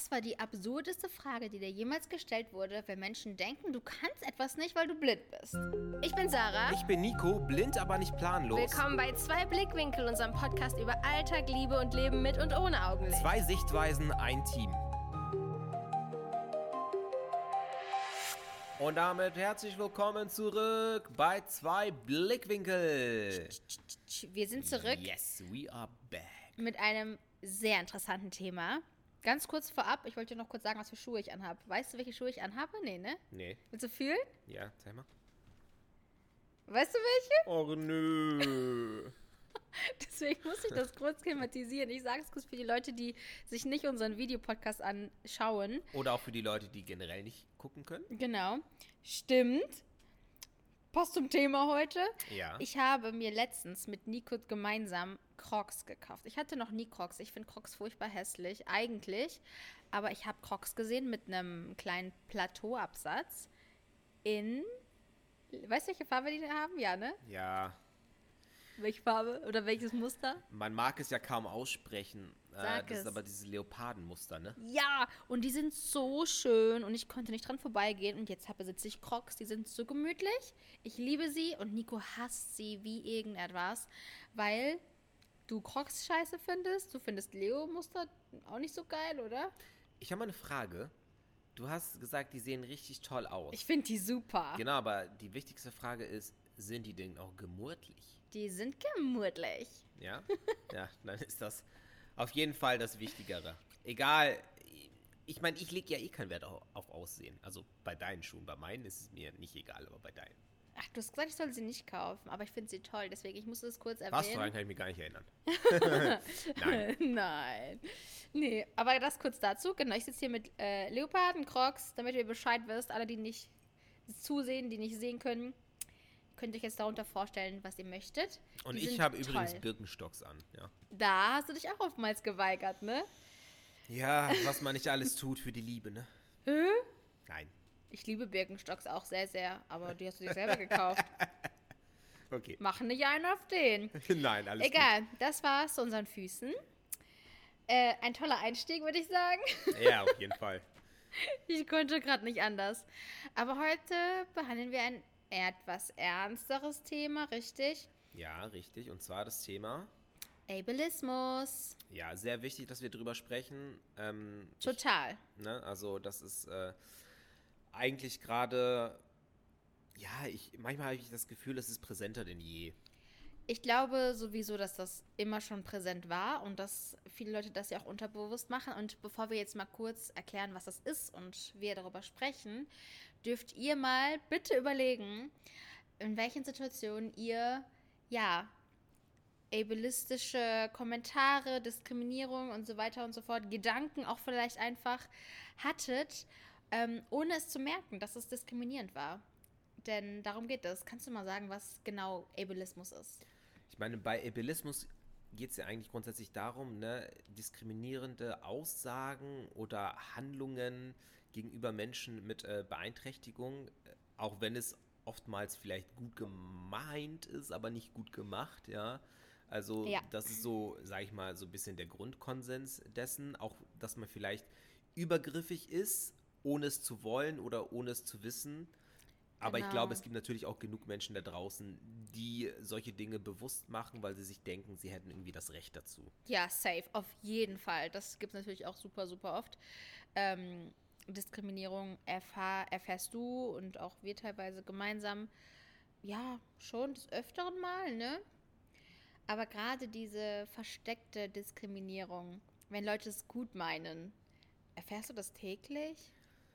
Was war die absurdeste Frage, die dir jemals gestellt wurde, wenn Menschen denken, du kannst etwas nicht, weil du blind bist? Ich bin Sarah. Ich bin Nico, blind, aber nicht planlos. Willkommen bei Zwei Blickwinkel, unserem Podcast über Alltag, Liebe und Leben mit und ohne Augenlicht. Zwei Sichtweisen, ein Team. Und damit herzlich willkommen zurück bei Zwei Blickwinkel. Wir sind zurück Yes, we are back. mit einem sehr interessanten Thema. Ganz kurz vorab, ich wollte dir noch kurz sagen, was für Schuhe ich anhabe. Weißt du, welche Schuhe ich anhabe? Nee, ne? Nee. Willst du fühlen? Ja, zeig mal. Weißt du welche? Oh, nö. Deswegen muss ich das kurz thematisieren. Ich sage es kurz für die Leute, die sich nicht unseren Videopodcast anschauen. Oder auch für die Leute, die generell nicht gucken können. Genau. Stimmt. Passt zum Thema heute. Ja. Ich habe mir letztens mit Nico gemeinsam Crocs gekauft. Ich hatte noch nie Crocs. Ich finde Crocs furchtbar hässlich, eigentlich. Aber ich habe Crocs gesehen mit einem kleinen Plateauabsatz in... Weißt du, welche Farbe die haben? Ja, ne? Ja, Welche Farbe oder welches Muster? man mag es ja kaum aussprechen. Sag das es. ist aber dieses Leopardenmuster, ne? Ja, und die sind so schön und ich konnte nicht dran vorbeigehen. Und jetzt besitze ich Crocs, die sind so gemütlich. Ich liebe sie und Nico hasst sie wie irgendetwas, weil du Crocs scheiße findest. Du findest Leo-Muster auch nicht so geil, oder? Ich habe mal eine Frage. Du hast gesagt, die sehen richtig toll aus. Ich finde die super. Genau, aber die wichtigste Frage ist, sind die denn auch gemurtlich? Die sind gemütlich. Ja? Ja, dann ist das auf jeden Fall das Wichtigere. Egal, ich meine, ich lege ja eh keinen Wert auf Aussehen. Also bei deinen Schuhen, bei meinen ist es mir nicht egal, aber bei deinen. Ach, du hast gesagt, ich soll sie nicht kaufen, aber ich finde sie toll, deswegen ich musste es kurz Was daran erwähnen. kann ich mich gar nicht erinnern. Nein. Nein. Nee, aber das kurz dazu. Genau, ich sitze hier mit Leoparden, Crocs, damit ihr Bescheid wisst. Alle, die nicht zusehen, die nicht sehen können, könnt ihr euch jetzt darunter vorstellen, was ihr möchtet. Und Die ich sind habe übrigens toll. Birkenstocks an, ja. Da hast du dich auch oftmals geweigert, ne? Ja, was man nicht alles tut für die Liebe, ne? Nein. Ich liebe Birkenstocks auch sehr, sehr, aber die hast du dir selber gekauft. Okay. Mach nicht einen auf den. Nein, alles Egal, das war's zu unseren Füßen. Ein toller Einstieg, würde ich sagen. gut. Ja, auf jeden Fall. Ich konnte gerade nicht anders. Aber heute behandeln wir ein etwas ernsteres Thema, richtig? Ja, richtig. Und zwar das Thema, Ableismus. ja, sehr wichtig, dass wir drüber sprechen. Total. Ne? Also das ist eigentlich gerade, ja, manchmal habe ich das Gefühl, es ist präsenter denn je. Ich glaube sowieso, dass das immer schon präsent war und dass viele Leute das ja auch unterbewusst machen. Und bevor wir jetzt mal kurz erklären, was das ist und wir darüber sprechen, dürft ihr mal bitte überlegen, in welchen Situationen ihr, ja, ableistische Kommentare, Diskriminierung und so weiter und so fort, Gedanken auch vielleicht einfach hattet, ohne es zu merken, dass es diskriminierend war. Denn darum geht es. Kannst du mal sagen, was genau Ableismus ist? Ich meine, bei Ableismus geht es ja eigentlich grundsätzlich darum, ne, diskriminierende Aussagen oder Handlungen gegenüber Menschen mit Beeinträchtigung, auch wenn es oftmals vielleicht gut gemeint ist, aber nicht gut gemacht, ja. Also Ja. das ist so, sage ich mal, so ein bisschen der Grundkonsens dessen, auch dass man vielleicht übergriffig ist, ohne es zu wollen oder ohne es zu wissen. Aber ich Genau. glaube, es gibt natürlich auch genug Menschen da draußen, die solche Dinge bewusst machen, weil sie sich denken, sie hätten irgendwie das Recht dazu. Ja, safe, auf jeden Fall. Das gibt es natürlich auch super, super oft. Diskriminierung erfährst du und auch wir teilweise gemeinsam, ja, schon des Öfteren mal, ne? Aber gerade diese versteckte Diskriminierung, wenn Leute es gut meinen, erfährst du das täglich?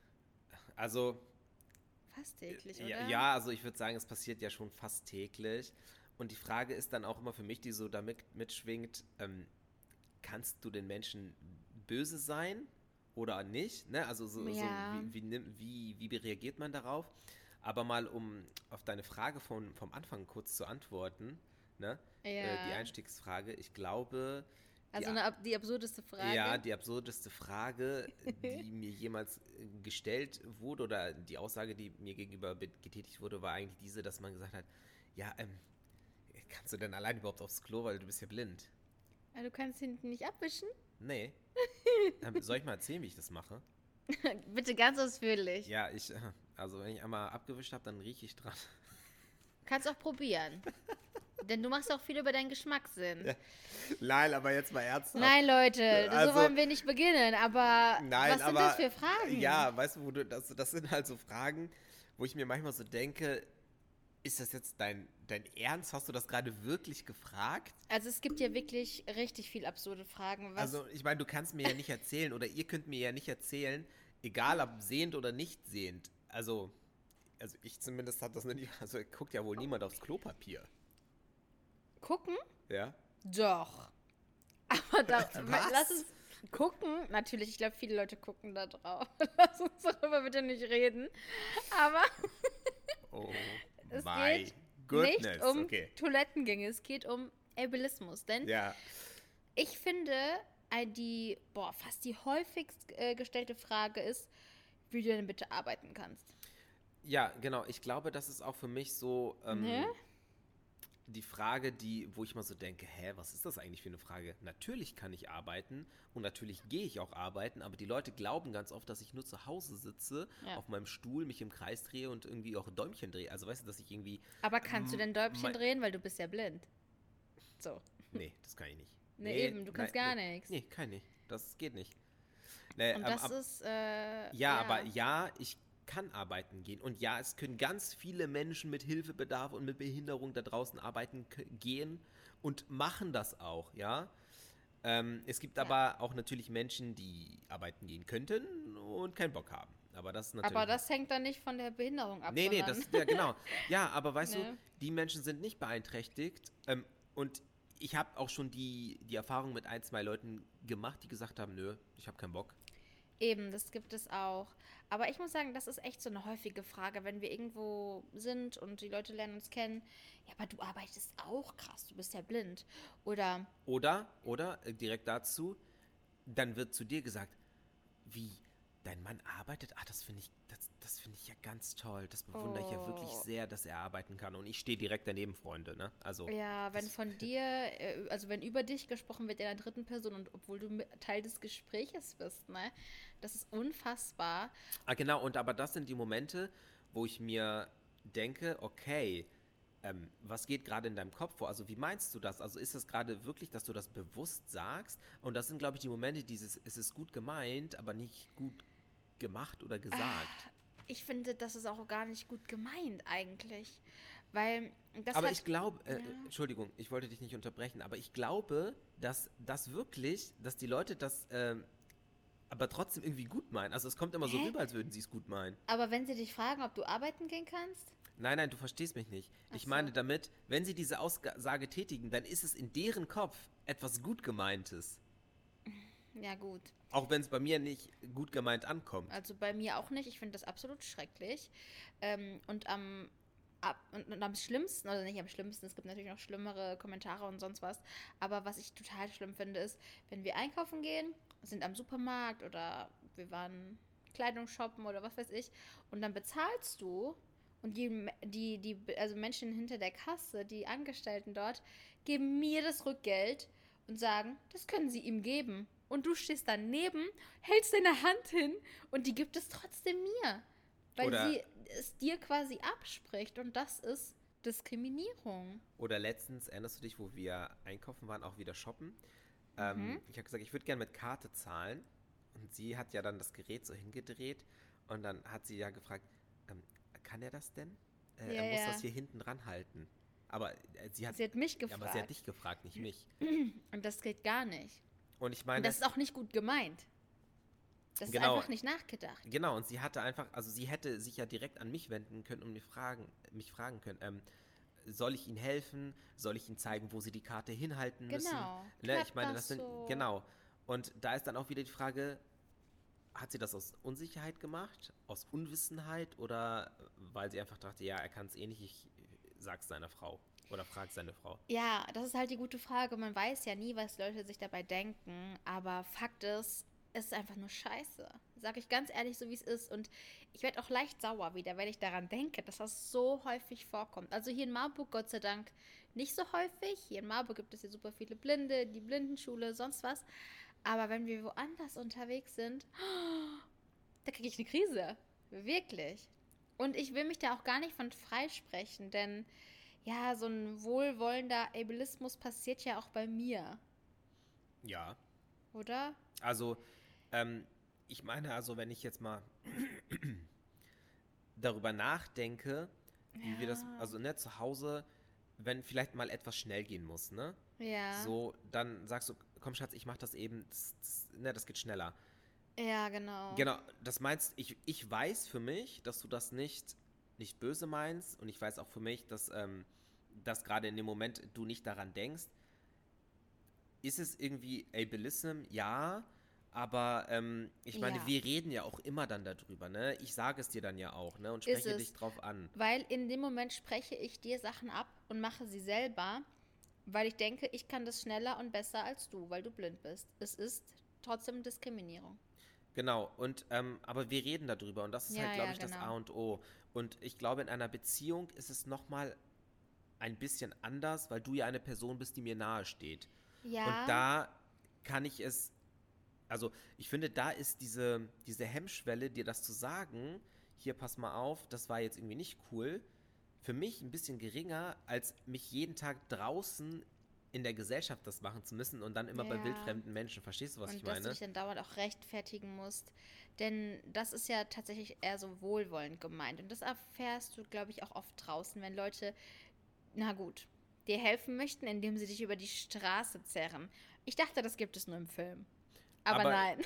Also, Fast täglich, oder? ja, also ich würde sagen, es passiert ja schon fast täglich. Und die Frage ist dann auch immer für mich, die so damit mitschwingt, kannst du den Menschen böse sein oder nicht? Ne? Also Ja. wie reagiert man darauf? Aber mal, um auf deine Frage vom Anfang kurz zu antworten, ne? Ja. Die Einstiegsfrage, ich glaube... Also die die absurdeste Frage. Ja, die absurdeste Frage, die mir jemals gestellt wurde oder die Aussage, die mir gegenüber getätigt wurde, war eigentlich diese, dass man gesagt hat, ja, kannst du denn allein überhaupt aufs Klo, weil du bist ja blind? Du kannst hinten nicht abwischen? Nee. Soll ich mal erzählen, wie ich das mache? Bitte ganz ausführlich. Ja, also wenn ich einmal abgewischt habe, dann rieche ich dran. Kannst auch probieren. Denn du machst auch viel über deinen Geschmackssinn. Ja. Nein, aber jetzt mal ernsthaft. Nein, Leute, Also, so wollen wir nicht beginnen. Aber nein, was sind das für Fragen? Ja, weißt du, das sind halt so Fragen, wo ich mir manchmal so denke, ist das jetzt dein Ernst? Hast du das gerade wirklich gefragt? Also es gibt ja wirklich richtig viel absurde Fragen. Also ich meine, du kannst mir ja nicht erzählen oder ihr könnt mir ja nicht erzählen, egal ob sehend oder nicht sehend. Also ich zumindest habe das noch nicht, also guckt ja wohl niemand aufs Klopapier. Gucken? Ja? Doch. Aber Was? lass uns gucken. Natürlich, ich glaube, viele Leute gucken da drauf. Lass uns darüber bitte nicht reden. Aber Oh es my geht goodness. nicht um Okay. Toilettengänge. Es geht um Ableismus. Denn Ja. ich finde, fast die häufigst gestellte Frage ist, wie du denn bitte arbeiten kannst. Ja, genau. Ich glaube, das ist auch für mich so Ne? die Frage, wo ich mal so denke, was ist das eigentlich für eine Frage? Natürlich kann ich arbeiten und natürlich gehe ich auch arbeiten, aber die Leute glauben ganz oft, dass ich nur zu Hause sitze, Ja. auf meinem Stuhl, mich im Kreis drehe und irgendwie auch Däumchen drehe. Also weißt du, dass ich irgendwie... Aber kannst du denn Däumchen drehen, weil du bist ja blind? So. Nee, das kann ich nicht. Nee, eben, du kannst gar nichts. Nee, kann ich nicht. Das geht nicht. Nee, Und das ist, aber ja, ich kann arbeiten gehen. Und ja, es können ganz viele Menschen mit Hilfebedarf und mit Behinderung da draußen arbeiten gehen und machen das auch, ja. Es gibt aber auch natürlich Menschen, die arbeiten gehen könnten und keinen Bock haben. Aber das ist natürlich... Aber das hängt dann nicht von der Behinderung ab. Nee, ja, genau. Ja, aber weißt Nee. du, die Menschen sind nicht beeinträchtigt. Und ich habe auch schon die Erfahrung mit 1, 2 Leuten gemacht, die gesagt haben, nö, ich habe keinen Bock. Eben, das gibt es auch. Aber ich muss sagen, das ist echt so eine häufige Frage, wenn wir irgendwo sind und die Leute lernen uns kennen. Ja, aber du arbeitest auch krass, du bist ja blind. Oder, Oder direkt dazu, dann wird zu dir gesagt, wie, dein Mann arbeitet? Das finde ich ja ganz toll. Das bewundere ich ja wirklich sehr, dass er arbeiten kann. Und ich stehe direkt daneben, Freunde, ne? Also, ja, wenn von dir, also wenn über dich gesprochen wird in der dritten Person und obwohl du Teil des Gespräches bist, ne? Das ist unfassbar. genau, aber das sind die Momente, wo ich mir denke, okay, was geht gerade in deinem Kopf vor? Also wie meinst du das? Also ist es gerade wirklich, dass du das bewusst sagst? Und das sind, glaube ich, die Momente, es ist gut gemeint, aber nicht gut gemacht oder gesagt. Ich finde, das ist auch gar nicht gut gemeint eigentlich. Weil das Aber hat, ich glaube, ja. Entschuldigung, ich wollte dich nicht unterbrechen, aber ich glaube, dass die Leute das aber trotzdem irgendwie gut meinen. Also es kommt immer so Hä? rüber, als würden sie es gut meinen. Aber wenn sie dich fragen, ob du arbeiten gehen kannst? Nein, du verstehst mich nicht. Ich Ach so. meine damit, wenn sie diese Aussage tätigen, dann ist es in deren Kopf etwas gut gemeintes. Ja, gut. Auch wenn es bei mir nicht gut gemeint ankommt. Also bei mir auch nicht. Ich finde das absolut schrecklich. Und am schlimmsten, oder nicht am schlimmsten, es gibt natürlich noch schlimmere Kommentare und sonst was, aber was ich total schlimm finde, ist, wenn wir einkaufen gehen, sind am Supermarkt oder wir waren Kleidung shoppen oder was weiß ich, und dann bezahlst du und also Menschen hinter der Kasse, die Angestellten dort, geben mir das Rückgeld und sagen, das können sie ihm geben. Und du stehst daneben, hältst deine Hand hin und die gibt es trotzdem mir. Weil sie es dir quasi abspricht und das ist Diskriminierung. Oder letztens, erinnerst du dich, wo wir einkaufen waren, auch wieder shoppen? Ich habe gesagt, ich würde gerne mit Karte zahlen. Und sie hat ja dann das Gerät so hingedreht und dann hat sie ja gefragt, kann er das denn? Er muss das hier hinten dran halten. Aber sie hat mich gefragt. Ja, aber sie hat dich gefragt, nicht mich. Und das geht gar nicht. Und ich meine, Und das ist auch nicht gut gemeint. Das ist Genau. einfach nicht nachgedacht. Genau, und sie hätte sich ja direkt an mich wenden können und mich fragen können, soll ich Ihnen helfen? Soll ich Ihnen zeigen, wo Sie die Karte hinhalten müssen? Genau. Ne, ich meine, das sind, so. genau. Und da ist dann auch wieder die Frage, hat sie das aus Unsicherheit gemacht, aus Unwissenheit oder weil sie einfach dachte, ja, er kann es eh nicht, ich sag's seiner Frau oder frag's seine Frau? Ja, das ist halt die gute Frage. Man weiß ja nie, was Leute sich dabei denken, aber Fakt ist, es ist einfach nur scheiße. Sag ich ganz ehrlich, so wie es ist. Und ich werde auch leicht sauer wieder, wenn ich daran denke, dass das so häufig vorkommt. Also hier in Marburg, Gott sei Dank, nicht so häufig. Hier in Marburg gibt es ja super viele Blinde, die Blindenschule, sonst was. Aber wenn wir woanders unterwegs sind, da kriege ich eine Krise. Wirklich. Und ich will mich da auch gar nicht von freisprechen, denn ja, so ein wohlwollender Ableismus passiert ja auch bei mir, Ja. oder? Also, ich meine, also wenn ich jetzt mal darüber nachdenke, wie wir das, Ja. also ne, zu Hause, wenn vielleicht mal etwas schnell gehen muss, ne? Ja. So, dann sagst du, komm Schatz, ich mach das eben, ne, das geht schneller. Ja, genau. Genau, das meinst, ich weiß für mich, dass du das nicht böse meinst und ich weiß auch für mich, dass gerade in dem Moment du nicht daran denkst. Ist es irgendwie Ableism? Ja, aber ich meine, Ja, wir reden ja auch immer dann darüber, ne? Ich sage es dir dann ja auch, ne? Und ist spreche dich es. drauf an. Weil in dem Moment spreche ich dir Sachen ab und mache sie selber, weil ich denke, ich kann das schneller und besser als du, weil du blind bist. Es ist trotzdem Diskriminierung. Genau, und aber wir reden darüber und das ist halt, Ja, glaube ja, ich, das A genau. und O. Und ich glaube, in einer Beziehung ist es nochmal ein bisschen anders, weil du ja eine Person bist, die mir nahe steht. Und Ja, da kann ich es, also ich finde, da ist diese Hemmschwelle, dir das zu sagen, hier pass mal auf, das war jetzt irgendwie nicht cool, für mich ein bisschen geringer, als mich jeden Tag draußen in der Gesellschaft das machen zu müssen und dann immer bei ja. wildfremden Menschen. Verstehst du, was ich Und dass du meine? dich dann dauernd auch rechtfertigen musst. Denn das ist ja tatsächlich eher so wohlwollend gemeint. Und das erfährst du, glaube ich, auch oft draußen, wenn Leute, na gut, dir helfen möchten, indem sie dich über die Straße zerren. Ich dachte, das gibt es nur im Film. Aber Aber nein,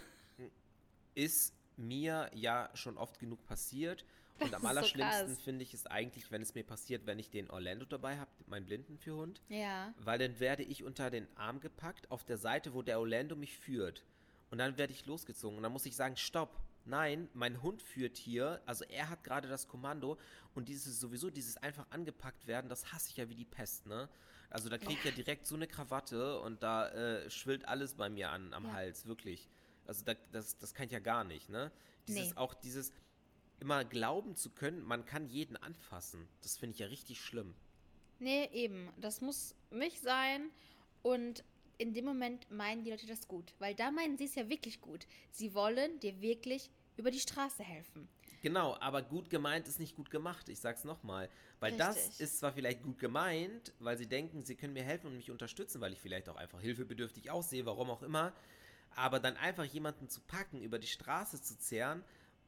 ist mir ja schon oft genug passiert. Und das am ist so allerschlimmsten krass. finde ich es eigentlich, wenn es mir passiert, wenn ich den Orlando dabei habe, meinen Blindenführhund. Ja. Weil dann werde ich unter den Arm gepackt auf der Seite, wo der Orlando mich führt. Und dann werde ich losgezogen. Und dann muss ich sagen, stopp. Nein, mein Hund führt hier, also er hat gerade das Kommando und dieses einfach angepackt werden, das hasse ich ja wie die Pest, ne? Also da kriege ich ja Ja. direkt so eine Krawatte und da schwillt alles bei mir am Ja. Hals, wirklich. Also das kann ich ja gar nicht, ne? Nee. Dieses immer glauben zu können, man kann jeden anfassen, das finde ich ja richtig schlimm. Nee, eben. Das muss mich sein. Und in dem Moment meinen die Leute das gut. Weil da meinen sie es ja wirklich gut. Sie wollen dir wirklich über die Straße helfen. Genau, aber gut gemeint ist nicht gut gemacht. Ich sag's nochmal. Weil das Richtig. ist zwar vielleicht gut gemeint, weil sie denken, sie können mir helfen und mich unterstützen, weil ich vielleicht auch einfach hilfebedürftig aussehe, warum auch immer. Aber dann einfach jemanden zu packen, über die Straße zu zehren,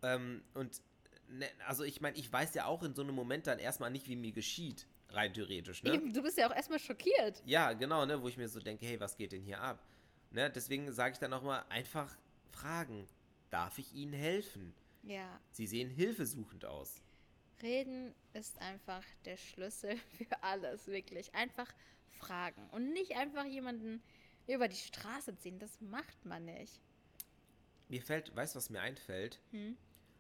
und ne, also ich meine, ich weiß ja auch in so einem Moment dann erstmal nicht, wie mir geschieht, rein theoretisch, ne? Eben, du bist ja auch erstmal schockiert. Ja, genau, ne, wo ich mir so denke, hey, was geht denn hier ab? Ne, deswegen sage ich dann auch mal einfach fragen, darf ich Ihnen helfen? Ja, Sie sehen hilfesuchend aus. reden ist einfach der Schlüssel für alles, wirklich. Einfach fragen und nicht einfach jemanden über die Straße ziehen. Das macht man nicht. Weißt du, was mir einfällt? Hm?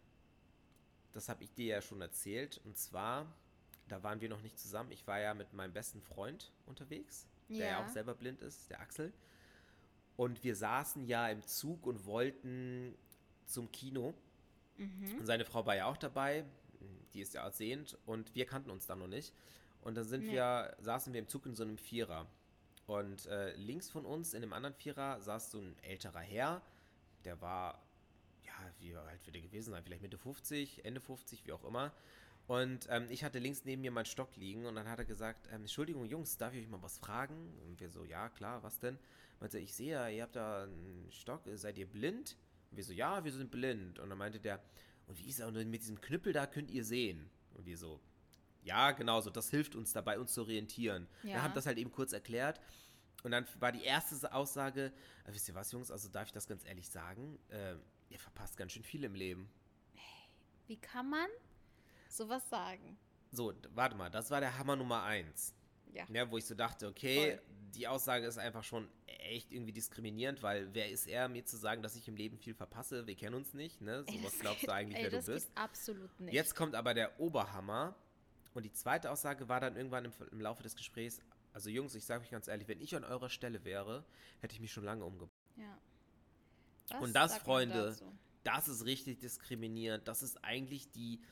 Das habe ich dir ja schon erzählt. Und zwar, da waren wir noch nicht zusammen. Ich war ja mit meinem besten Freund unterwegs, der ja auch Ja. selber blind ist, der Axel. Und wir saßen ja im Zug und wollten zum Kino. Mhm. Und seine Frau war ja auch dabei. Die ist ja sehend. Und wir kannten uns da noch nicht. Und dann Nee. saßen wir im Zug in so einem Vierer. Und links von uns in dem anderen Vierer saß so ein älterer Herr. Der war, ja, wie alt wird er gewesen sein? Vielleicht Mitte 50, Ende 50, wie auch immer. Und ich hatte links neben mir meinen Stock liegen und dann hat er gesagt, Entschuldigung Jungs, darf ich euch mal was fragen? Und wir so, ja klar, was denn? Meinte, ich sehe ja, ihr habt da einen Stock, seid ihr blind? Und wir so, ja, wir sind blind. Und dann meinte der, und wie ist er? Und mit diesem Knüppel da könnt ihr sehen. Und wir so, ja, genau so, das hilft uns dabei, uns zu orientieren. Dann haben Ja. das halt eben kurz erklärt. Und dann war die erste Aussage, wisst ihr was, Jungs, also darf ich das ganz ehrlich sagen, ihr verpasst ganz schön viel im Leben. Wie kann man sowas sagen? So, warte mal, das war der Hammer Nummer eins. Ja, Ja, wo ich so dachte, okay, voll. die Aussage ist einfach schon echt irgendwie diskriminierend, weil wer ist er, mir zu sagen, dass ich im Leben viel verpasse? Wir kennen uns nicht, ne? So, Ey, was glaubst du eigentlich, ey, wer du das geht bist? absolut Jetzt nicht. kommt aber der Oberhammer. Und die zweite Aussage war dann irgendwann im Laufe des Gesprächs, also Jungs, ich sage euch ganz ehrlich, wenn ich an eurer Stelle wäre, hätte ich mich schon lange umgebracht. Ja. Und Was das, sagt man Freunde, dazu? das ist richtig diskriminierend. Das ist eigentlich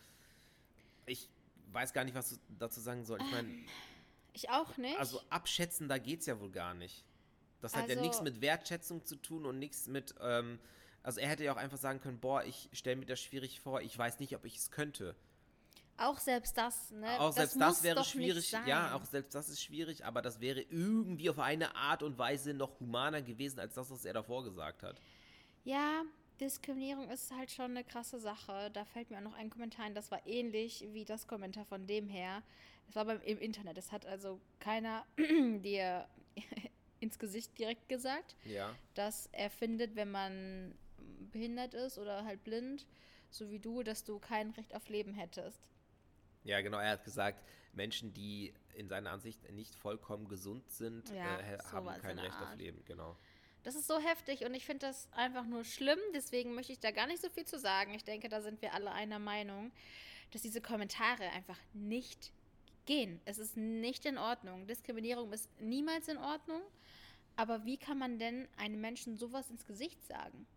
ich weiß gar nicht, was du dazu sagen soll. Ich meine, Ich auch also nicht. abschätzen, da geht's ja wohl gar nicht. Das hat ja nichts mit Wertschätzung zu tun und nichts mit, also er hätte ja auch einfach sagen können, boah, ich stelle mir das schwierig vor, ich weiß nicht, ob ich es könnte. Auch selbst das, ne? Auch das selbst das muss wäre doch schwierig, nicht sein. ja, auch selbst das ist schwierig, aber das wäre irgendwie auf eine Art und Weise noch humaner gewesen, als das, was er davor gesagt hat. Ja, Diskriminierung ist halt schon eine krasse Sache. Da fällt mir auch noch ein Kommentar ein, das war ähnlich wie das Kommentar von dem her. Es war im Internet. Es hat also keiner dir ins Gesicht direkt gesagt, Ja. dass er findet, wenn man behindert ist oder halt blind, so wie du, dass du kein Recht auf Leben hättest. Ja, genau, er hat gesagt, Menschen, die in seiner Ansicht nicht vollkommen gesund sind, Ja, haben sowas kein in der Recht auf Art. Leben, genau. Das ist so heftig und ich finde das einfach nur schlimm. Deswegen möchte ich da gar nicht so viel zu sagen. Ich denke, da sind wir alle einer Meinung, dass diese Kommentare einfach nicht gehen. Es ist nicht in Ordnung. Diskriminierung ist niemals in Ordnung. Aber wie kann man denn einem Menschen sowas ins Gesicht sagen?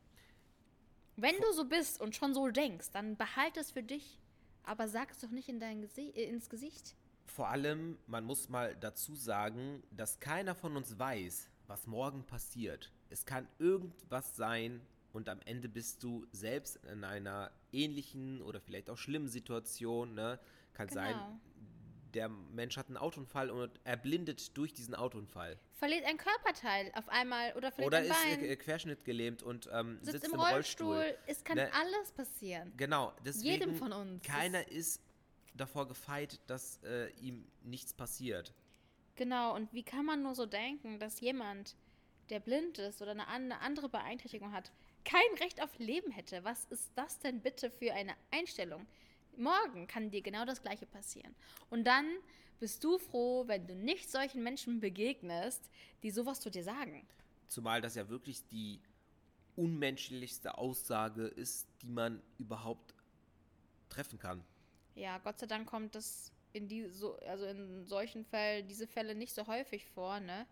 Wenn du so bist und schon so denkst, dann behalte es für dich. Aber sag es doch nicht ins Gesicht. Vor allem, man muss mal dazu sagen, dass keiner von uns weiß, was morgen passiert. Es kann irgendwas sein und am Ende bist du selbst in einer ähnlichen oder vielleicht auch schlimmen Situation. Ne? Kann sein, der Mensch hat einen Autounfall und erblindet durch diesen Autounfall. Verliert ein Körperteil auf einmal oder verliert Oder ein Bein. ist querschnittgelähmt und sitzt im Rollstuhl. Rollstuhl. Es kann Ne? alles passieren. Genau, deswegen Jedem von uns. keiner ist davor gefeit, dass ihm nichts passiert. Genau, und wie kann man nur so denken, dass jemand, der blind ist oder eine andere Beeinträchtigung hat, kein Recht auf Leben hätte? Was ist das denn bitte für eine Einstellung? Morgen kann dir genau das Gleiche passieren. Und dann bist du froh, wenn du nicht solchen Menschen begegnest, die sowas zu dir sagen. Zumal das ja wirklich die unmenschlichste Aussage ist, die man überhaupt treffen kann. Ja, Gott sei Dank kommt das also in solchen Fällen, diese Fälle nicht so häufig vor, ne?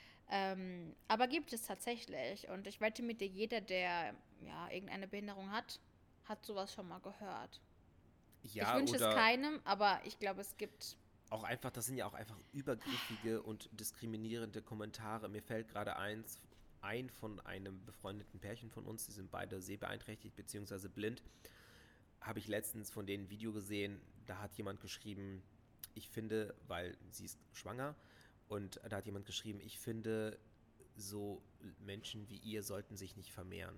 Aber gibt es tatsächlich. Und ich wette mit dir, jeder, der ja irgendeine Behinderung hat sowas schon mal gehört. Ja, ich wünsche es keinem, aber ich glaube, es gibt... Auch einfach, das sind ja auch einfach übergriffige und diskriminierende Kommentare. Mir fällt gerade ein von einem befreundeten Pärchen von uns, die sind beide sehbeeinträchtigt bzw. blind. Habe ich letztens von denen ein Video gesehen, da hat jemand geschrieben, ich finde, weil sie ist schwanger, und da hat jemand geschrieben, ich finde, so Menschen wie ihr sollten sich nicht vermehren.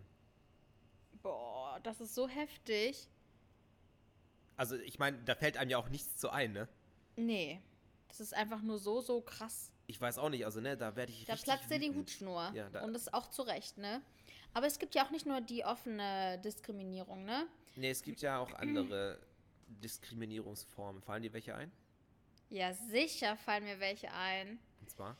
Boah, das ist so heftig. Also ich meine, da fällt einem ja auch nichts zu ein, ne? Nee, das ist einfach nur so krass. Ich weiß auch nicht, also ne, da werde ich Da richtig platzt dir die wütend. Hutschnur. Ja, Und das auch zu Recht, ne? Aber es gibt ja auch nicht nur die offene Diskriminierung, ne? Nee, es gibt ja auch andere Diskriminierungsformen. Fallen dir welche ein? Ja, sicher fallen mir welche ein. Und zwar?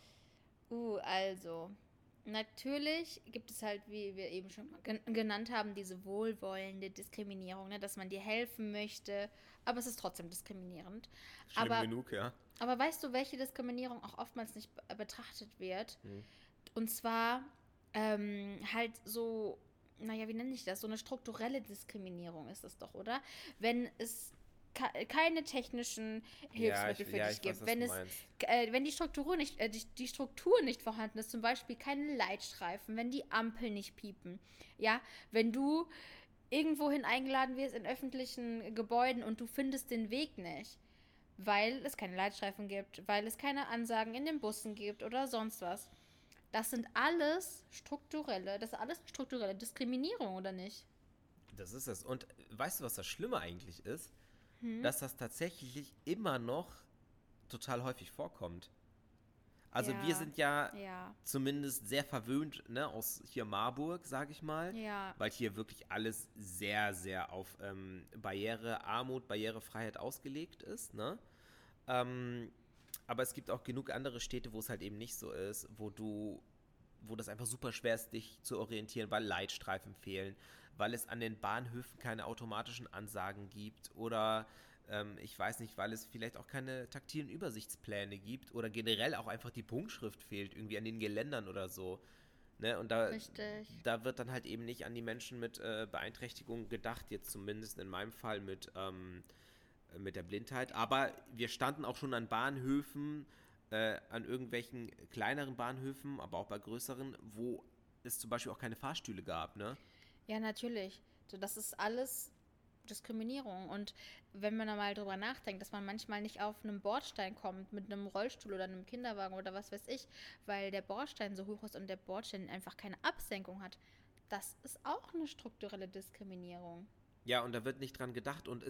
Also, natürlich gibt es halt, wie wir eben schon mal genannt haben, diese wohlwollende Diskriminierung, ne? Dass man dir helfen möchte, aber es ist trotzdem diskriminierend. Schlimm genug, ja. Aber weißt du, welche Diskriminierung auch oftmals nicht betrachtet wird? Und zwar halt so, naja, wie nenne ich das? So eine strukturelle Diskriminierung ist das doch, oder? Wenn es keine technischen Hilfsmittel für dich gibt. Wenn die Struktur nicht vorhanden ist, zum Beispiel keine Leitstreifen, wenn die Ampeln nicht piepen, ja, wenn du irgendwohin eingeladen wirst in öffentlichen Gebäuden und du findest den Weg nicht, weil es keine Leitstreifen gibt, weil es keine Ansagen in den Bussen gibt oder sonst was. Das ist alles strukturelle Diskriminierung, oder nicht? Das ist es. Und weißt du, was das Schlimme eigentlich ist? Dass das tatsächlich immer noch total häufig vorkommt. Also wir sind ja zumindest sehr verwöhnt, ne, aus hier Marburg, sag ich mal. Ja. Weil hier wirklich alles sehr, sehr auf Barrierearmut, Barrierefreiheit ausgelegt ist, ne? Aber es gibt auch genug andere Städte, wo es halt eben nicht so ist, wo das einfach super schwer ist, dich zu orientieren, weil Leitstreifen fehlen, weil es an den Bahnhöfen keine automatischen Ansagen gibt oder ich weiß nicht, weil es vielleicht auch keine taktilen Übersichtspläne gibt oder generell auch einfach die Punktschrift fehlt, irgendwie an den Geländern oder so. Ne? Und da wird dann halt eben nicht an die Menschen mit Beeinträchtigung gedacht, jetzt zumindest in meinem Fall mit der Blindheit. Aber wir standen auch schon an Bahnhöfen, an irgendwelchen kleineren Bahnhöfen, aber auch bei größeren, wo es zum Beispiel auch keine Fahrstühle gab, ne? Ja, natürlich. So, das ist alles Diskriminierung. Und wenn man da mal drüber nachdenkt, dass man manchmal nicht auf einem Bordstein kommt mit einem Rollstuhl oder einem Kinderwagen oder was weiß ich, weil der Bordstein so hoch ist und der Bordstein einfach keine Absenkung hat, das ist auch eine strukturelle Diskriminierung. Ja, und da wird nicht dran gedacht. Und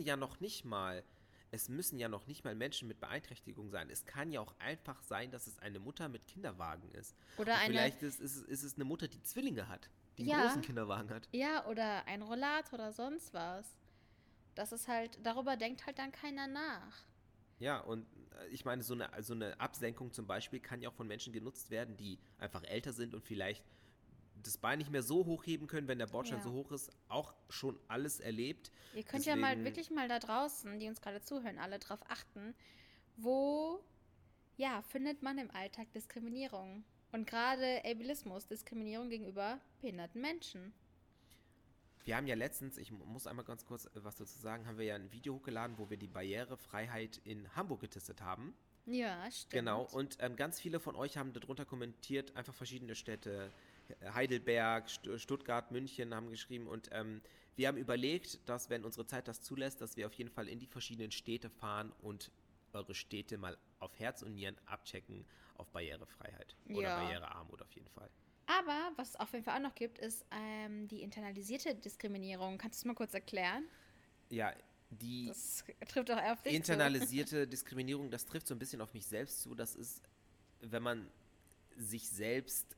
es müssen ja noch nicht mal Menschen mit Beeinträchtigung sein. Es kann ja auch einfach sein, dass es eine Mutter mit Kinderwagen ist. Oder Und eine, vielleicht ist es eine Mutter, die Zwillinge hat, die einen ja, großen Kinderwagen hat. ja, oder ein Rollator oder sonst was. Das ist halt, darüber denkt halt dann keiner nach. Ja, und ich meine, so eine Absenkung zum Beispiel kann ja auch von Menschen genutzt werden, die einfach älter sind und vielleicht das Bein nicht mehr so hochheben können, wenn der Bordstein Ja. so hoch ist. Auch schon alles erlebt. Ihr könnt ja mal Deswegen, wirklich mal da draußen, die uns gerade zuhören, alle drauf achten, wo, ja, findet man im Alltag Diskriminierung? Und gerade Ableismus, Diskriminierung gegenüber behinderten Menschen. wir haben ja letztens, ich muss einmal ganz kurz was dazu sagen, haben wir ja ein Video hochgeladen, wo wir die Barrierefreiheit in Hamburg getestet haben. Ja, stimmt. Genau, und ganz viele von euch haben darunter kommentiert, einfach verschiedene Städte, Heidelberg, Stuttgart, München haben geschrieben und wir haben überlegt, dass, wenn unsere Zeit das zulässt, dass wir auf jeden Fall in die verschiedenen Städte fahren und eure Städte mal auf Herz und Nieren abchecken auf Barrierefreiheit oder Ja. Barrierearmut auf jeden Fall. Aber was es auf jeden Fall auch noch gibt, ist die internalisierte Diskriminierung. Kannst du es mal kurz erklären? Ja, die Das trifft auch eher auf dich zu. internalisierte Diskriminierung, das trifft so ein bisschen auf mich selbst zu. Das ist, wenn man sich selbst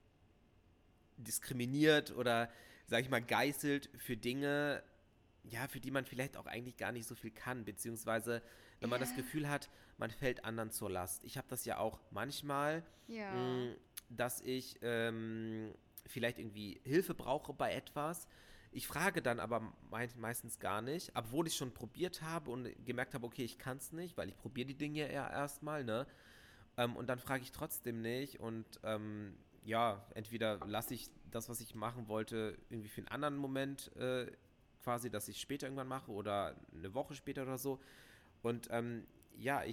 diskriminiert oder, sag ich mal, geißelt für Dinge, ja, für die man vielleicht auch eigentlich gar nicht so viel kann, beziehungsweise wenn man das Ja. Gefühl hat, man fällt anderen zur Last. Ich habe das ja auch manchmal, Ja. dass ich vielleicht irgendwie Hilfe brauche bei etwas. Ich frage dann aber meistens gar nicht, obwohl ich schon probiert habe und gemerkt habe, okay, ich kann es nicht, weil ich probiere die Dinge ja erstmal, ne? Und dann frage ich trotzdem nicht und ja, entweder lasse ich das, was ich machen wollte, irgendwie für einen anderen Moment quasi, dass ich später irgendwann mache oder eine Woche später oder so. Und ja,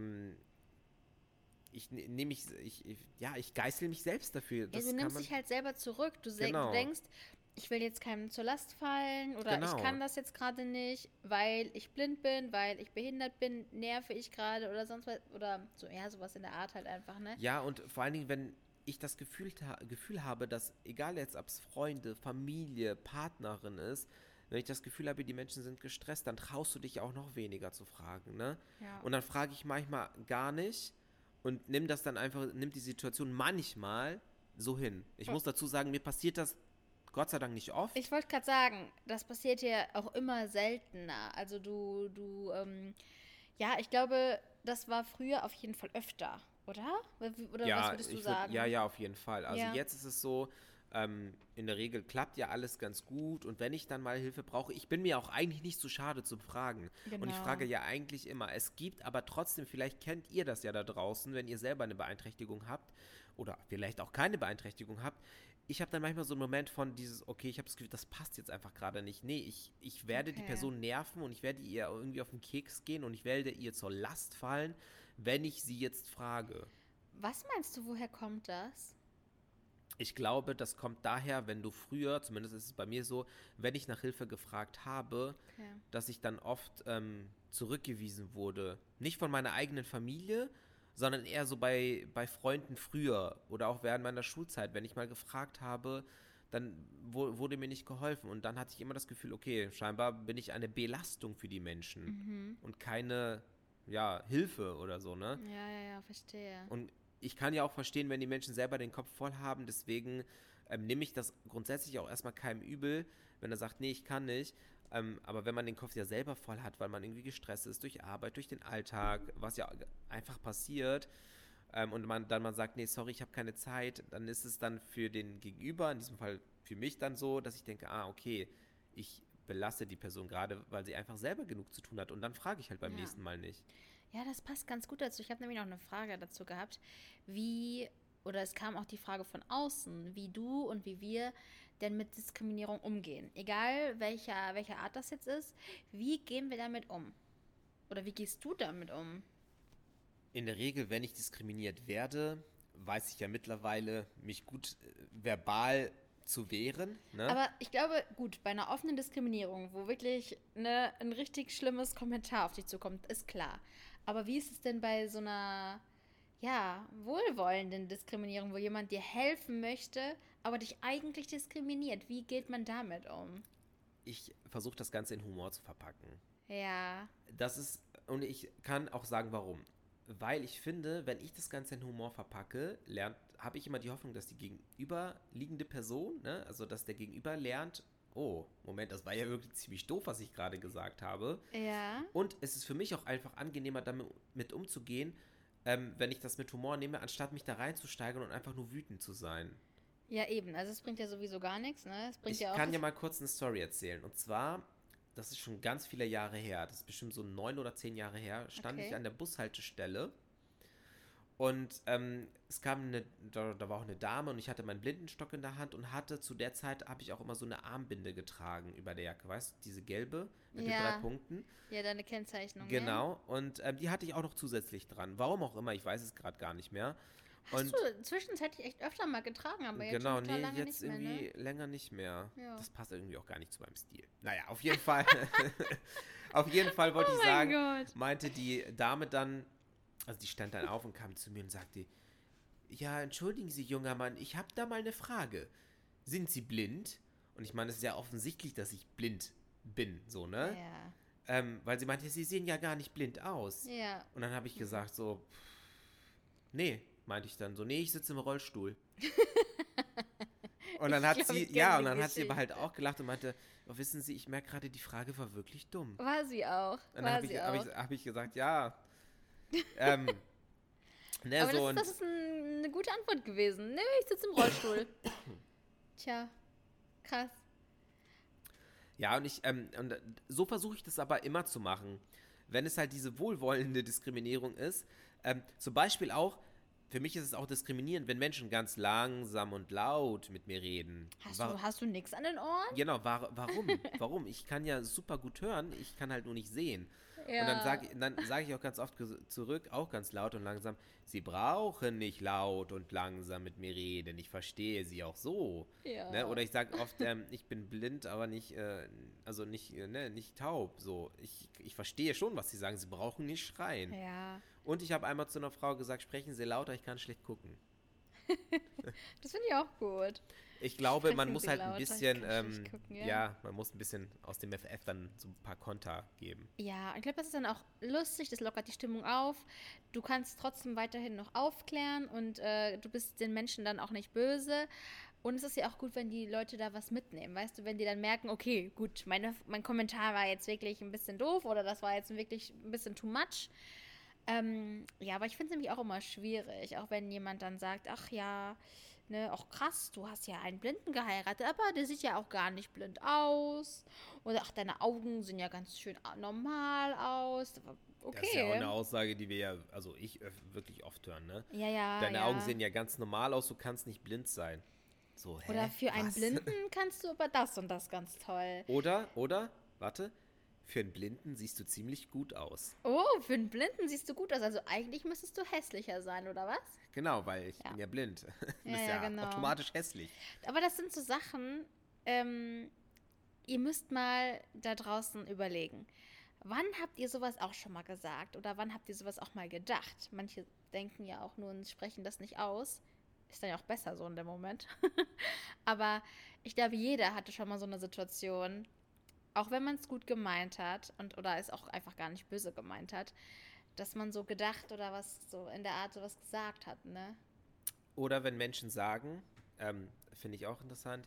ich geißel mich selbst dafür. Ja, Das du kann nimmst man, dich halt selber zurück. Du Genau. denkst, ich will jetzt keinem zur Last fallen oder Genau. ich kann das jetzt gerade nicht, weil ich blind bin, weil ich behindert bin, nerve ich gerade oder sonst was. Oder so, ja, sowas in der Art halt einfach, ne? Ja, und vor allen Dingen, wenn ich das Gefühl habe, dass, egal jetzt, ob es Freunde, Familie, Partnerin ist, wenn ich das Gefühl habe, die Menschen sind gestresst, dann traust du dich auch noch weniger zu fragen, ne? Ja. Und dann frage ich manchmal gar nicht und nimm die Situation manchmal so hin. Ich muss dazu sagen, mir passiert das Gott sei Dank nicht oft. Ich wollte gerade sagen, das passiert ja auch immer seltener. Also ja, ich glaube, das war früher auf jeden Fall öfter, oder? Oder was würdest du sagen? Ja, auf jeden Fall. Also Ja. jetzt ist es so, in der Regel klappt ja alles ganz gut und wenn ich dann mal Hilfe brauche, ich bin mir auch eigentlich nicht so schade zu fragen. Und ich Genau. frage ja eigentlich immer, es gibt aber trotzdem, vielleicht kennt ihr das ja da draußen, wenn ihr selber eine Beeinträchtigung habt oder vielleicht auch keine Beeinträchtigung habt. Ich habe dann manchmal so einen Moment von dieses, okay, ich habe das Gefühl, das passt jetzt einfach gerade nicht. Nee, ich werde die Okay. Person nerven und ich werde ihr irgendwie auf den Keks gehen und ich werde ihr zur Last fallen, wenn ich sie jetzt frage. Was meinst du, woher kommt das? Ich glaube, das kommt daher, wenn du früher, zumindest ist es bei mir so, wenn ich nach Hilfe gefragt habe, Okay. dass ich dann oft zurückgewiesen wurde. Nicht von meiner eigenen Familie, sondern eher so bei Freunden früher oder auch während meiner Schulzeit. Wenn ich mal gefragt habe, dann wurde mir nicht geholfen. Und dann hatte ich immer das Gefühl, okay, scheinbar bin ich eine Belastung für die Menschen und keine, ja, Hilfe oder so, ne? Ja, verstehe. Und ich kann ja auch verstehen, wenn die Menschen selber den Kopf voll haben, deswegen nehme ich das grundsätzlich auch erstmal keinem übel, wenn er sagt, nee, ich kann nicht. Aber wenn man den Kopf ja selber voll hat, weil man irgendwie gestresst ist durch Arbeit, durch den Alltag, was ja einfach passiert, und man sagt, nee, sorry, ich habe keine Zeit, dann ist es dann für den Gegenüber, in diesem Fall für mich dann so, dass ich denke, okay, ich belaste die Person gerade, weil sie einfach selber genug zu tun hat. Und dann frage ich halt beim Ja. nächsten Mal nicht. Ja, das passt ganz gut dazu. Ich habe nämlich noch eine Frage dazu gehabt, oder es kam auch die Frage von außen, wie du und wie wir denn mit Diskriminierung umgehen. Egal welcher Art das jetzt ist, wie gehen wir damit um? Oder wie gehst du damit um? In der Regel, wenn ich diskriminiert werde, weiß ich ja mittlerweile, mich gut verbal zu wehren. Ne? Aber ich glaube, gut, bei einer offenen Diskriminierung, wo wirklich ein richtig schlimmes Kommentar auf dich zukommt, ist klar. Aber wie ist es denn bei so einer, ja, wohlwollenden Diskriminierung, wo jemand dir helfen möchte, aber dich eigentlich diskriminiert? Wie geht man damit um? Ich versuche das Ganze in Humor zu verpacken. Ja. Und ich kann auch sagen, warum. Weil ich finde, wenn ich das Ganze in Humor verpacke, habe ich immer die Hoffnung, dass die gegenüberliegende Person, ne, also dass der Gegenüber lernt, oh, Moment, das war ja wirklich ziemlich doof, was ich gerade gesagt habe. Ja. Und es ist für mich auch einfach angenehmer, damit umzugehen, wenn ich das mit Humor nehme, anstatt mich da reinzusteigern und einfach nur wütend zu sein. Ja, eben. Also es bringt ja sowieso gar nichts, ne? Es bringt Ich ja auch kann ja mal kurz eine Story erzählen. Und zwar, das ist schon ganz viele Jahre her, das ist bestimmt so 9 oder 10 Jahre her, stand ich an der Bushaltestelle und da war auch eine Dame und ich hatte meinen Blindenstock in der Hand und zu der Zeit habe ich auch immer so eine Armbinde getragen über der Jacke, weißt du, diese gelbe mit den 3 Punkten. Ja, deine Kennzeichnung. Genau, und die hatte ich auch noch zusätzlich dran. Warum auch immer, ich weiß es gerade gar nicht mehr. Hast du zwischenzeitlich echt öfter mal getragen, aber jetzt genau, schon total lange jetzt nicht mehr, irgendwie ne? länger nicht mehr. Ja. Das passt irgendwie auch gar nicht zu meinem Stil. Naja, auf jeden Fall. Auf jeden Fall wollte ich sagen, Gott. meinte die Dame dann, also die stand dann auf und kam zu mir und sagte, ja, entschuldigen Sie, junger Mann, ich habe da mal eine Frage. Sind Sie blind? Und ich meine, es ist ja offensichtlich, dass ich blind bin, so, ne? Ja. Weil sie meinte, Sie sehen ja gar nicht blind aus. Ja. Und dann habe ich gesagt so, nee, meinte ich dann so, nee, ich sitze im Rollstuhl. Und dann hat sie aber halt auch gelacht und meinte, oh, wissen Sie, ich merke gerade, die Frage war wirklich dumm. War sie auch. Und dann habe ich gesagt, ja. Ne, aber so das ist eine gute Antwort gewesen. Nö, ich sitze im Rollstuhl. Tja, krass. Ja, und so versuche ich das aber immer zu machen. Wenn es halt diese wohlwollende Diskriminierung ist, zum Beispiel auch, für mich ist es auch diskriminierend, wenn Menschen ganz langsam und laut mit mir reden. Hast du nichts an den Ohren? Genau, warum? Warum? Ich kann ja super gut hören, ich kann halt nur nicht sehen. Ja. Und dann sage ich auch ganz oft zurück, auch ganz laut und langsam, Sie brauchen nicht laut und langsam mit mir reden, ich verstehe Sie auch so. Ja. Ne? Oder ich sage oft, ich bin blind, aber nicht taub. So. Ich verstehe schon, was Sie sagen, Sie brauchen nicht schreien. Ja. Und ich habe einmal zu einer Frau gesagt, sprechen Sie lauter, ich kann schlecht gucken. Das finde ich auch gut. Ich glaube, man muss Sie halt lauter, ein ich bisschen, kann schlecht gucken, ja. man muss ein bisschen aus dem FF dann so ein paar Konter geben. Ja, ich glaube, das ist dann auch lustig, das lockert die Stimmung auf. Du kannst trotzdem weiterhin noch aufklären und du bist den Menschen dann auch nicht böse. Und es ist ja auch gut, wenn die Leute da was mitnehmen, weißt du, wenn die dann merken, okay, gut, mein Kommentar war jetzt wirklich ein bisschen doof oder das war jetzt wirklich ein bisschen too much. Ja, aber ich finde es nämlich auch immer schwierig, auch wenn jemand dann sagt, ach ja, ne, auch krass, du hast ja einen Blinden geheiratet, aber der sieht ja auch gar nicht blind aus. Oder ach, deine Augen sehen ja ganz schön normal aus. Okay. Das ist ja auch eine Aussage, die wir ja, also ich wirklich oft hören, ne? Ja. Deine Augen sehen ja ganz normal aus, du kannst nicht blind sein. So, hä? Oder für einen Was? Blinden kannst du aber das und das ganz toll. Oder, warte, für einen Blinden siehst du ziemlich gut aus. Oh, für einen Blinden siehst du gut aus. Also eigentlich müsstest du hässlicher sein, oder was? Genau, weil ich bin ja blind. Du bist ja genau. automatisch hässlich. Aber das sind so Sachen, ihr müsst mal da draußen überlegen. Wann habt ihr sowas auch schon mal gesagt? Oder wann habt ihr sowas auch mal gedacht? Manche denken ja auch nur und sprechen das nicht aus. Ist dann ja auch besser so in dem Moment. Aber ich glaube, jeder hatte schon mal so eine Situation, auch wenn man es gut gemeint hat oder es auch einfach gar nicht böse gemeint hat, dass man so gedacht oder was so in der Art sowas gesagt hat, ne? Oder wenn Menschen sagen, finde ich auch interessant,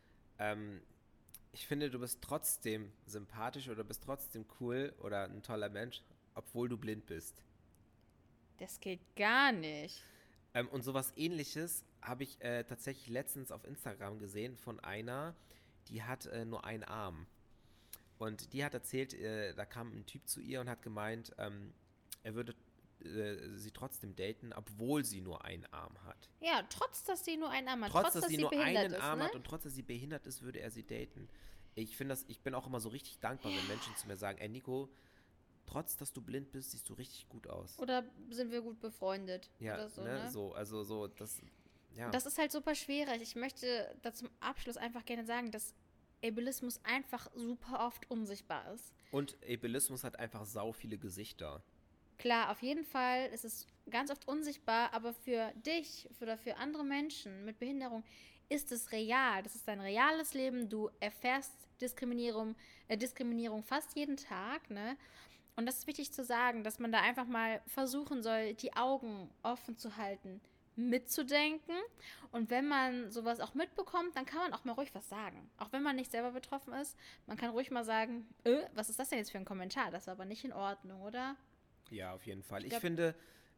ich finde, du bist trotzdem sympathisch oder bist trotzdem cool oder ein toller Mensch, obwohl du blind bist. Das geht gar nicht. Und sowas Ähnliches habe ich tatsächlich letztens auf Instagram gesehen von einer, die hat nur einen Arm. Und die hat erzählt, da kam ein Typ zu ihr und hat gemeint, er würde sie trotzdem daten, obwohl sie nur einen Arm hat. Ja, trotz, dass sie nur einen Arm hat. Trotz, dass sie sie nur behindert einen ist, Arm ne? hat und trotz, dass sie behindert ist, würde er sie daten. Ich bin auch immer so richtig dankbar, wenn Menschen zu mir sagen, ey Nico, trotz dass du blind bist, siehst du richtig gut aus. Oder sind wir gut befreundet Ja, oder so, ne? ne? So, also so, das, ja. Das ist halt super schwierig. Ich möchte da zum Abschluss einfach gerne sagen, dass Ableismus einfach super oft unsichtbar ist. Und Ableismus hat einfach sau viele Gesichter. Klar, auf jeden Fall ist es ganz oft unsichtbar, aber für dich oder für andere Menschen mit Behinderung ist es real. Das ist dein reales Leben. Du erfährst Diskriminierung fast jeden Tag, ne? Und das ist wichtig zu sagen, dass man da einfach mal versuchen soll, die Augen offen zu halten, mitzudenken. Und wenn man sowas auch mitbekommt, dann kann man auch mal ruhig was sagen. Auch wenn man nicht selber betroffen ist, man kann ruhig mal sagen, was ist das denn jetzt für ein Kommentar? Das war aber nicht in Ordnung, oder? Ja, auf jeden Fall. Ich Ich glaub- finde,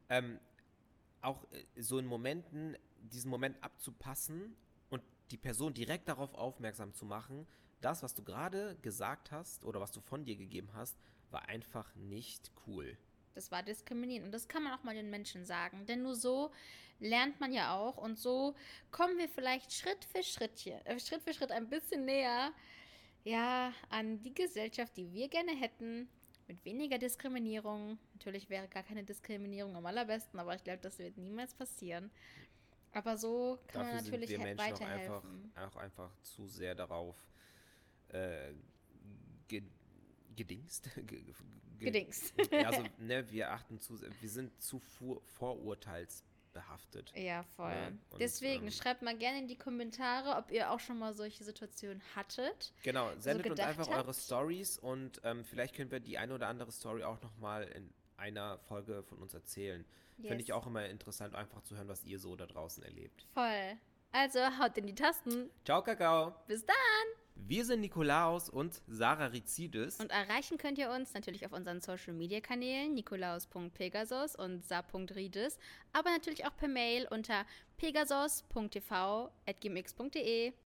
auch so in Momenten, diesen Moment abzupassen und die Person direkt darauf aufmerksam zu machen, das, was du gerade gesagt hast oder was du von dir gegeben hast, war einfach nicht cool. Das war diskriminierend. Und das kann man auch mal den Menschen sagen. Denn nur so lernt man ja auch. Und so kommen wir vielleicht Schritt für Schritt ein bisschen näher, ja, an die Gesellschaft, die wir gerne hätten. Mit weniger Diskriminierung. Natürlich wäre gar keine Diskriminierung am allerbesten, aber ich glaube, das wird niemals passieren. Aber so kann man Dafür sind natürlich wir Menschen weiterhelfen. auch einfach zu sehr darauf äh, ge gedingst. Gedingst. Also, ne, wir sind zu vorurteilsbehaftet. Ja, voll. Ne? Und, Deswegen schreibt mal gerne in die Kommentare, ob ihr auch schon mal solche Situationen hattet. genau, sendet uns gedacht einfach habt. eure Stories und vielleicht können wir die eine oder andere Story auch nochmal in einer Folge von uns erzählen. Finde ich Yes. auch immer interessant, einfach zu hören, was ihr so da draußen erlebt. Voll. Also haut in die Tasten. Ciao, Kakao! Bis dann. Wir sind Nikolaus und Sarah Rizidis. Und erreichen könnt ihr uns natürlich auf unseren Social-Media-Kanälen nikolaus.pegasus und sa.ridis, aber natürlich auch per Mail unter pegasus.tv@gmx.de.